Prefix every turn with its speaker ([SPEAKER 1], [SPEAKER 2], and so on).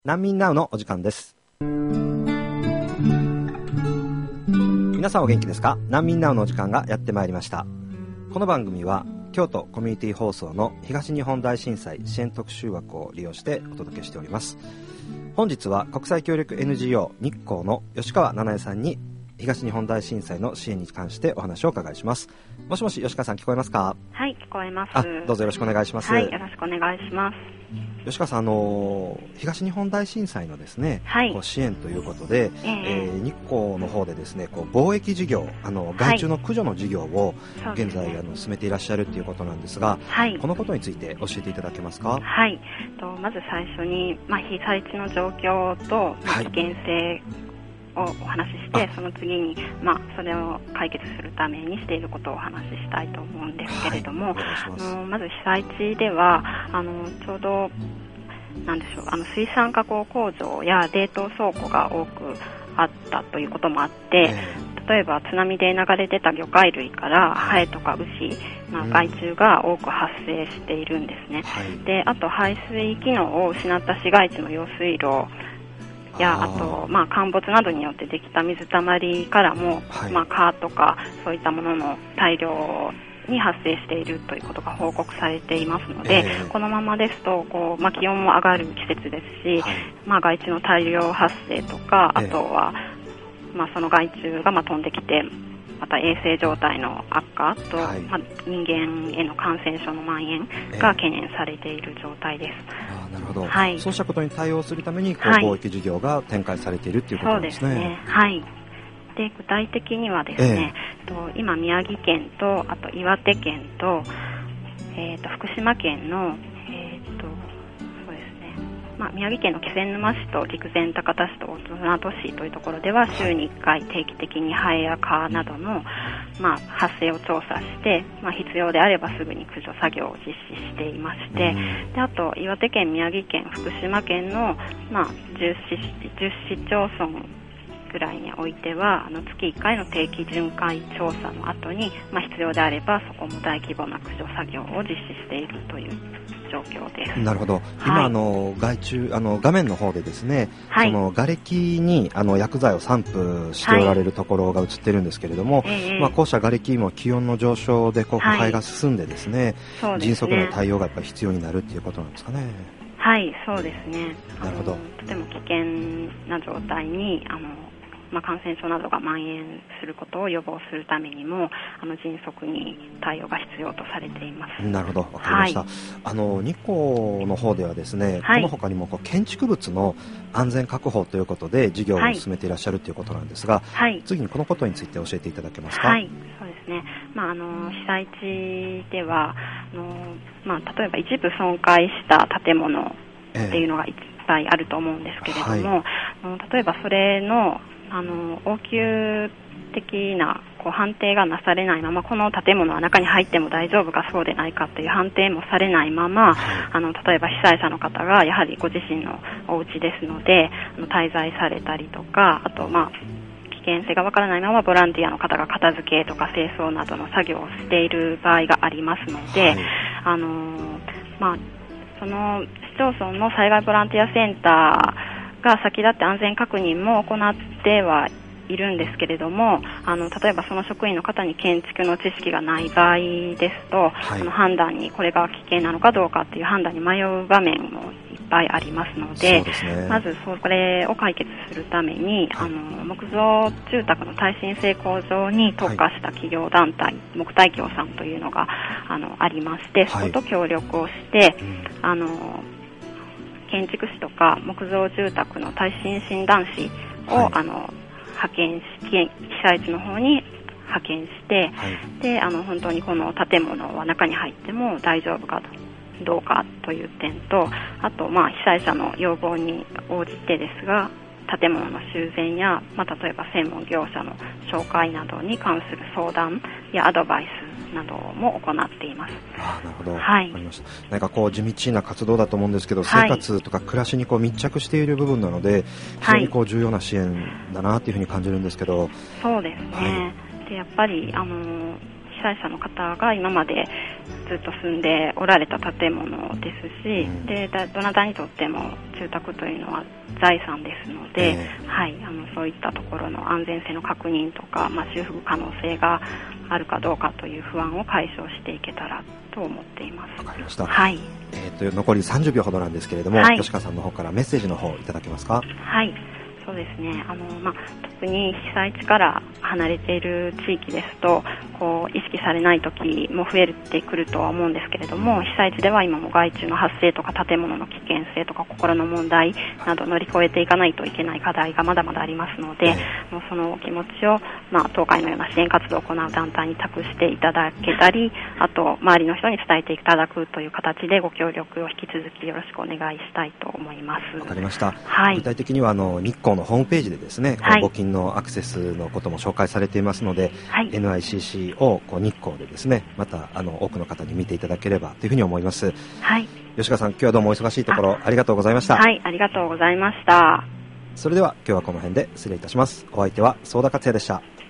[SPEAKER 1] 難民ナウのお時間です。皆さんお元気ですか？難民ナウのお時間がやってまいりました。この番組は京都コミュニティ放送の東日本大震災支援特集枠を利用してお届けしております。本日は国際協力 NGO 日光の吉川七重さんに東日本大震災の支援に関してお話をお伺いします。もしもし吉川さん、聞こえますか？
[SPEAKER 2] はい、聞こえます。
[SPEAKER 1] どうぞよろしくお願いします。
[SPEAKER 2] はい、よろしくお願いします。
[SPEAKER 1] 吉川さん、東日本大震災のですね、
[SPEAKER 2] はい、
[SPEAKER 1] こう支援ということで、日光の方でですね、こう貿易事業、害虫の駆除の事業を現在、進めていらっしゃるということなんですが、
[SPEAKER 2] はい、
[SPEAKER 1] このことについて教えていただけますか？
[SPEAKER 2] はい、まず最初に、被災地の状況と、危険性をお話しして、その次に、それを解決するためにしていることをお話ししたいと思うんですけれども、まず被災地ではちょうど水産加工工場や冷凍倉庫が多くあったということもあって、例えば津波で流れ出た魚介類からハエとかウシ、害虫が多く発生しているんですね。で、あと排水機能を失った市街地の用水路や、あと、陥没などによってできた水たまりからも、蚊とかそういったものの大量に発生しているということが報告されていますので、このままですと気温も上がる季節ですし、害虫の大量発生とか、あとは、その害虫が飛んできてまた衛生状態の悪化と、人間への感染症の蔓延が懸念されている状態です。
[SPEAKER 1] なるほど。そうしたことに対応するために貿易事業が展開されているということなんですね。
[SPEAKER 2] そうですね。はい。で、具体的にはですね、今宮城県とあと岩手県と、福島県の宮城県の気仙沼市と陸前高田市と大船渡市というところでは週に1回定期的にハエや蚊などの、発生を調査して、必要であればすぐに駆除作業を実施していまして、で、あと岩手県、宮城県、福島県の、10市町村ぐらいにおいては月1回の定期巡回調査の後に、必要であればそこも大規模な駆除作業を実施しているという状況です。
[SPEAKER 1] なるほど。今、害虫画面の方でですね、その瓦礫に薬剤を散布しておられるところが映ってるんですけれども、こうした瓦礫も気温の上昇で腐敗が進んでですね、迅速な対応がやっぱり必要になるっていうことなんですかね。
[SPEAKER 2] はい、そうですね。
[SPEAKER 1] なるほど。
[SPEAKER 2] とても危険な状態に感染症などが蔓延することを予防するためにも迅速に対応が必要とされています。
[SPEAKER 1] なるほど、わかりました。日光の方ではですね、この他にも建築物の安全確保ということで事業を進めていらっしゃるということなんですが、次にこのことについて教えていただけますか？
[SPEAKER 2] はい、そうですね。被災地では例えば一部損壊した建物っていうのがいっぱいあると思うんですけれども、例えばそれの応急的な判定がなされないままこの建物は中に入っても大丈夫かそうでないかという判定もされないまま、例えば被災者の方がやはりご自身のお家ですので滞在されたりとか、あと危険性がわからないままボランティアの方が片付けとか清掃などの作業をしている場合がありますので、その市町村の災害ボランティアセンターが先立って安全確認も行ってはいるんですけれども、例えばその職員の方に建築の知識がない場合ですと、判断にこれが危険なのかどうかっていう判断に迷う場面もいっぱいありますので、まずこれを解決するために、木造住宅の耐震性向上に特化した企業団体、木大協さんというのがありまして、そこと協力をして、建築士とか木造住宅の耐震診断士を、派遣し被災地の方に派遣して、で本当にこの建物は中に入っても大丈夫かどうかという点と、あと被災者の要望に応じてですが建物の修繕や、例えば専門業者の紹介などに関する相談やアドバイスなども行っています。
[SPEAKER 1] なるほど、わかりました。何か地道な活動だと思うんですけど、生活とか暮らしに密着している部分なので、非常に重要な支援だなというふうに感じるんですけど。
[SPEAKER 2] そうですね。でやっぱり被災者の方が今までずっと住んでおられた建物ですし、でどなたにとっても住宅というのは財産ですので、はい、そういったところの安全性の確認とか、修復可能性があるかどうかという不安を解消していけたらと思っています。
[SPEAKER 1] わかりました。
[SPEAKER 2] はい。
[SPEAKER 1] 残り30秒ほどなんですけれども、
[SPEAKER 2] はい、
[SPEAKER 1] 吉川さんの方からメッセージの方いただけますか？
[SPEAKER 2] はい。そうですね。特に被災地から離れている地域ですと、意識されない時も増えてくるとは思うんですけれども、被災地では今も害虫の発生とか建物の危険性とか心の問題など乗り越えていかないといけない課題がまだまだありますので、その気持ちを、東海のような支援活動を行う団体に託していただけたり、あと周りの人に伝えていただくという形でご協力を引き続きよろしくお願いしたいと思います。
[SPEAKER 1] わかりました。
[SPEAKER 2] はい。
[SPEAKER 1] 具体的には日光のホームページでですね、
[SPEAKER 2] はい、
[SPEAKER 1] 募金のアクセスのことも紹介されていますので、
[SPEAKER 2] はい、
[SPEAKER 1] NICC を日光でですね、また多くの方に見ていただければというふうに思います。
[SPEAKER 2] はい。
[SPEAKER 1] 吉川さん、今日はどうもお忙しいところありがとうございました。
[SPEAKER 2] はい、ありがとうございました。
[SPEAKER 1] それでは今日はこの辺で失礼いたします。お相手は相田克也でした。